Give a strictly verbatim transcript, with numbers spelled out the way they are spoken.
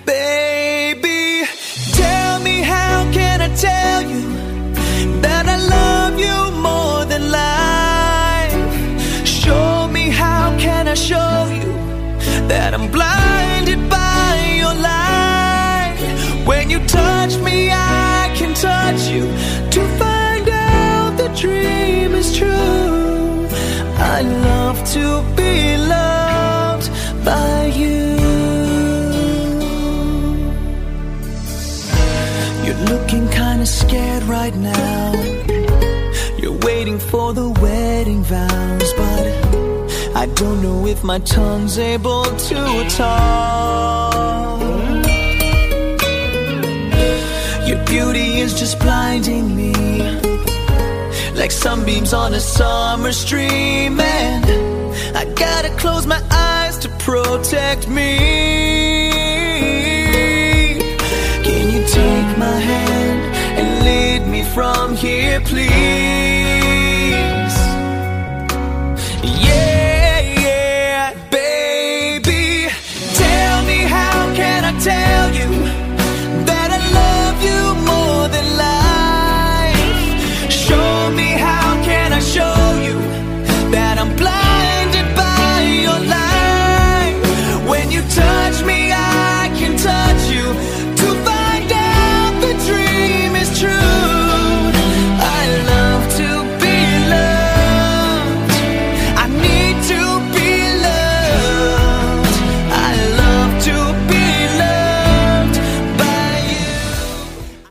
Baby, tell me, how can I tell you that I love you more than life? Show me, how can I show you that I'm blinded by your light? When you touch me, I can touch you to find out the dream is true. I love to be loved by you. You're looking kinda scared right now. You're waiting for the wedding vows, but I don't know if my tongue's able to talk. Your beauty is just blinding me, like sunbeams on a summer stream, and I gotta close my eyes to protect me.